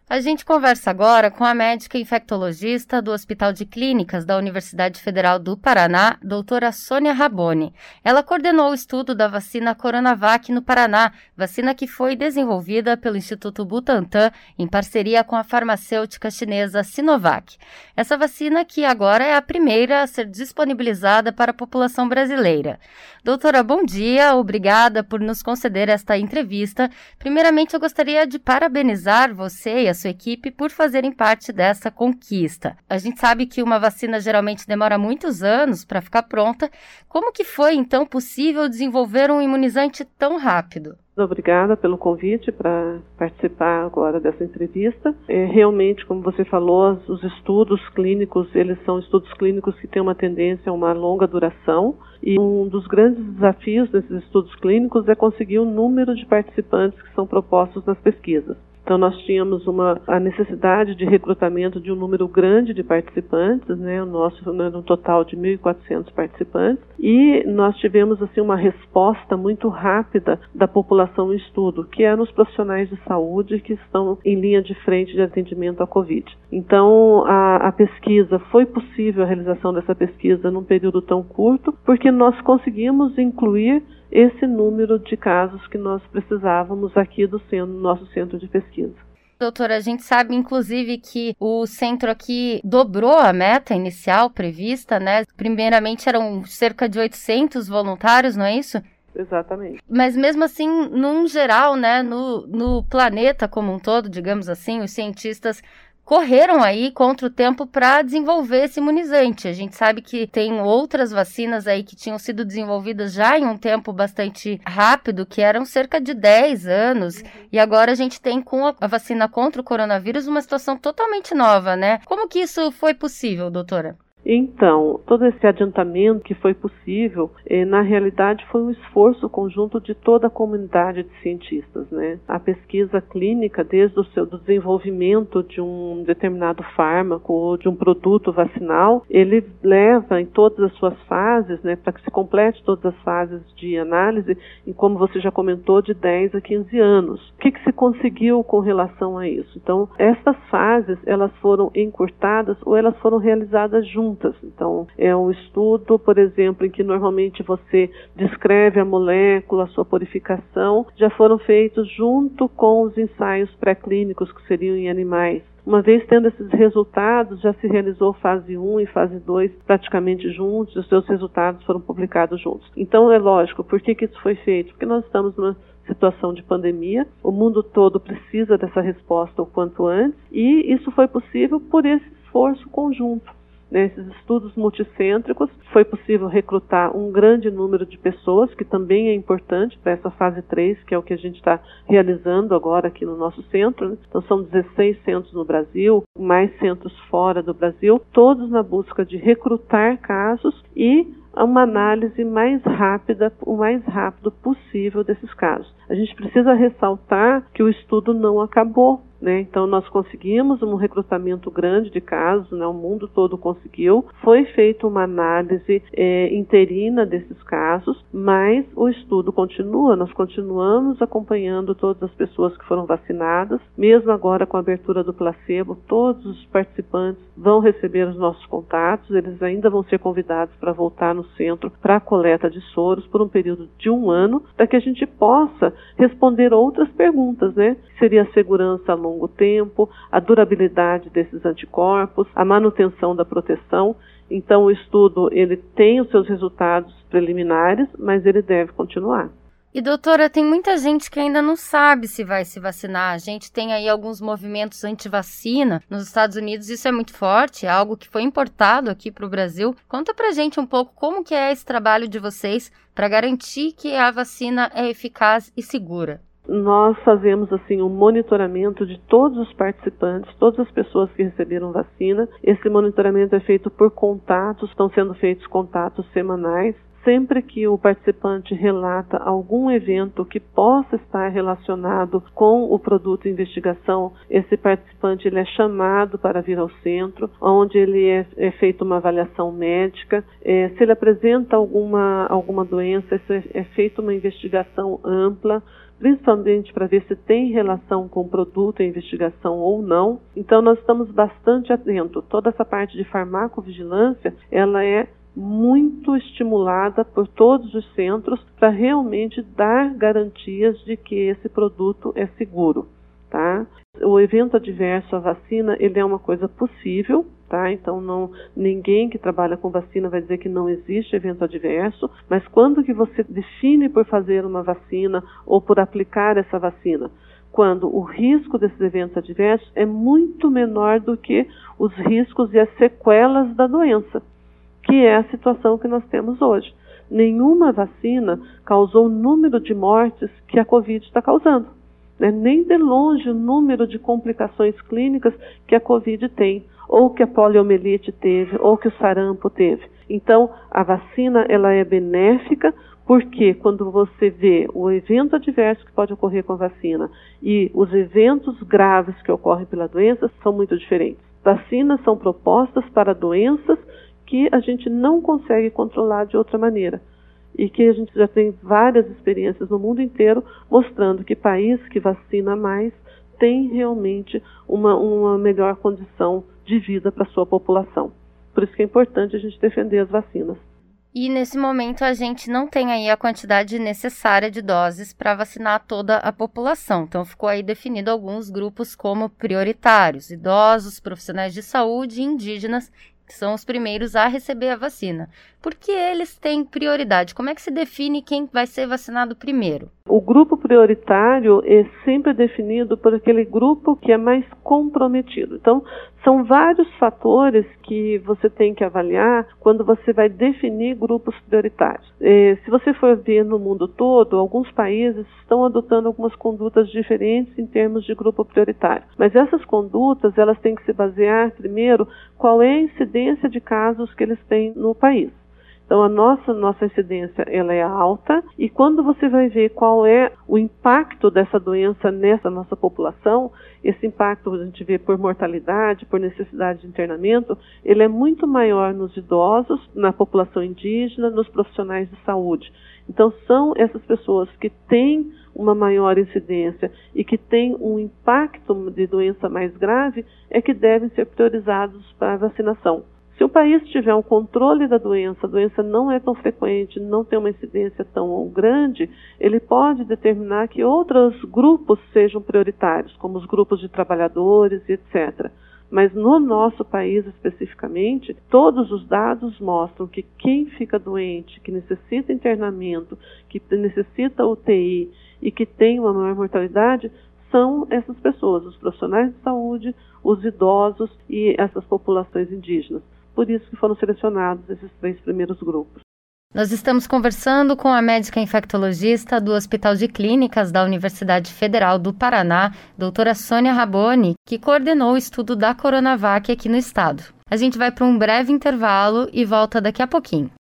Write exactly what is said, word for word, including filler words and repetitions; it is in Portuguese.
A gente conversa agora com a médica infectologista do Hospital de Clínicas da Universidade Federal do Paraná, doutora Sônia Raboni. Ela coordenou o estudo da vacina Coronavac no Paraná, vacina que foi desenvolvida pelo Instituto Butantan em parceria com a farmacêutica chinesa Sinovac. Essa vacina que agora é a primeira a ser disponibilizada para a população brasileira. Doutora, bom dia, obrigada por nos conceder esta entrevista. Primeiramente, eu gostaria de parabenizar você e a sua equipe por fazerem parte dessa conquista. A gente sabe que uma vacina geralmente demora muitos anos para ficar pronta. Como que foi, então, possível desenvolver um imunizante tão rápido? Obrigada pelo convite para participar agora dessa entrevista. É, realmente, como você falou, os estudos clínicos, eles são estudos clínicos que têm uma tendência a uma longa duração, e um dos grandes desafios desses estudos clínicos é conseguir o número de participantes que são propostos nas pesquisas. Então, nós tínhamos uma, a necessidade de recrutamento de um número grande de participantes, né? O nosso era um total de mil e quatrocentos participantes, e nós tivemos assim, uma resposta muito rápida da população em estudo, que eram os profissionais de saúde que estão em linha de frente de atendimento à Covid. Então, a, a pesquisa, foi possível a realização dessa pesquisa num período tão curto, porque nós conseguimos incluir esse número de casos que nós precisávamos aqui do centro, no nosso centro de pesquisa. Doutora, a gente sabe, inclusive, que o centro aqui dobrou a meta inicial prevista, né? Primeiramente eram cerca de oitocentos voluntários, não é isso? Exatamente. Mas mesmo assim, num geral, né, no, no planeta como um todo, digamos assim, os cientistas correram aí contra o tempo para desenvolver esse imunizante. A gente sabe que tem outras vacinas aí que tinham sido desenvolvidas já em um tempo bastante rápido, que eram cerca de dez anos, uhum. E agora a gente tem com a vacina contra o coronavírus uma situação totalmente nova, né? Como que isso foi possível, doutora? Então, todo esse adiantamento que foi possível, eh, na realidade foi um esforço conjunto de toda a comunidade de cientistas, né? A pesquisa clínica, desde o seu do desenvolvimento de um determinado fármaco ou de um produto vacinal, ele leva em todas as suas fases, né, para que se complete todas as fases de análise, e como você já comentou, de dez a quinze anos. O que, que se conseguiu com relação a isso? Então, essas fases, elas foram encurtadas ou elas foram realizadas juntas. Então, é um estudo, por exemplo, em que normalmente você descreve a molécula, a sua purificação, já foram feitos junto com os ensaios pré-clínicos que seriam em animais. Uma vez tendo esses resultados, já se realizou fase um e fase dois praticamente juntos, e os seus resultados foram publicados juntos. Então, é lógico, por que que isso foi feito? Porque nós estamos numa situação de pandemia, o mundo todo precisa dessa resposta o quanto antes, e isso foi possível por esse esforço conjunto. Nesses estudos multicêntricos, foi possível recrutar um grande número de pessoas, que também é importante para essa fase três, que é o que a gente está realizando agora aqui no nosso centro, né? Então, são dezesseis centros no Brasil, mais centros fora do Brasil, todos na busca de recrutar casos e uma análise mais rápida, o mais rápido possível desses casos. A gente precisa ressaltar que o estudo não acabou, né? Então, nós conseguimos um recrutamento grande de casos, né? O mundo todo conseguiu. Foi feita uma análise é, interina desses casos, mas o estudo continua. Nós continuamos acompanhando todas as pessoas que foram vacinadas. Mesmo agora com a abertura do placebo, todos os participantes vão receber os nossos contatos. Eles ainda vão ser convidados para voltar no centro para a coleta de soros por um período de um ano, para que a gente possa responder outras perguntas, né? Seria a segurança a longo tempo, a durabilidade desses anticorpos, a manutenção da proteção. Então, o estudo ele tem os seus resultados preliminares, mas ele deve continuar. E, doutora, tem muita gente que ainda não sabe se vai se vacinar. A gente tem aí alguns movimentos anti-vacina nos Estados Unidos, isso é muito forte, é algo que foi importado aqui para o Brasil. Conta pra gente um pouco como que é esse trabalho de vocês para garantir que a vacina é eficaz e segura. Nós fazemos assim um monitoramento de todos os participantes, todas as pessoas que receberam vacina. Esse monitoramento é feito por contatos, estão sendo feitos contatos semanais. Sempre que o participante relata algum evento que possa estar relacionado com o produto em investigação, esse participante ele é chamado para vir ao centro, onde ele é, é feita uma avaliação médica. É, se ele apresenta alguma, alguma doença, é, é feita uma investigação ampla principalmente para ver se tem relação com o produto em investigação ou não. Então, nós estamos bastante atentos. Toda essa parte de farmacovigilância, ela é muito estimulada por todos os centros para realmente dar garantias de que esse produto é seguro, tá? O evento adverso à vacina, ele é uma coisa possível, tá? Então, não, ninguém que trabalha com vacina vai dizer que não existe evento adverso, mas quando que você define por fazer uma vacina ou por aplicar essa vacina? Quando o risco desses eventos adversos é muito menor do que os riscos e as sequelas da doença, que é a situação que nós temos hoje. Nenhuma vacina causou o número de mortes que a Covid está causando, né? Nem de longe o número de complicações clínicas que a Covid tem, ou que a poliomielite teve, ou que o sarampo teve. Então, a vacina ela é benéfica, porque quando você vê o evento adverso que pode ocorrer com a vacina e os eventos graves que ocorrem pela doença são muito diferentes. Vacinas são propostas para doenças que a gente não consegue controlar de outra maneira. E que a gente já tem várias experiências no mundo inteiro mostrando que país que vacina mais tem realmente uma, uma melhor condição de vida para a sua população. Por isso que é importante a gente defender as vacinas. E nesse momento a gente não tem aí a quantidade necessária de doses para vacinar toda a população. Então ficou aí definido alguns grupos como prioritários: idosos, profissionais de saúde e indígenas, que são os primeiros a receber a vacina. Por que eles têm prioridade? Como é que se define quem vai ser vacinado primeiro? O grupo prioritário é sempre definido por aquele grupo que é mais comprometido. Então, são vários fatores que você tem que avaliar quando você vai definir grupos prioritários. É, se você for ver no mundo todo, alguns países estão adotando algumas condutas diferentes em termos de grupo prioritário. Mas essas condutas, elas têm que se basear, primeiro, qual é a incidência de casos que eles têm no país. Então, a nossa, nossa incidência ela é alta, e quando você vai ver qual é o impacto dessa doença nessa nossa população, esse impacto a gente vê por mortalidade, por necessidade de internamento, ele é muito maior nos idosos, na população indígena, nos profissionais de saúde. Então, são essas pessoas que têm uma maior incidência e que têm um impacto de doença mais grave, é que devem ser priorizados para a vacinação. Se o país tiver um controle da doença, a doença não é tão frequente, não tem uma incidência tão grande, ele pode determinar que outros grupos sejam prioritários, como os grupos de trabalhadores e etcétera. Mas no nosso país especificamente, todos os dados mostram que quem fica doente, que necessita internamento, que necessita U T I e que tem uma maior mortalidade, são essas pessoas, os profissionais de saúde, os idosos e essas populações indígenas. Por isso que foram selecionados esses três primeiros grupos. Nós estamos conversando com a médica infectologista do Hospital de Clínicas da Universidade Federal do Paraná, doutora Sônia Raboni, que coordenou o estudo da Coronavac aqui no estado. A gente vai para um breve intervalo e volta daqui a pouquinho.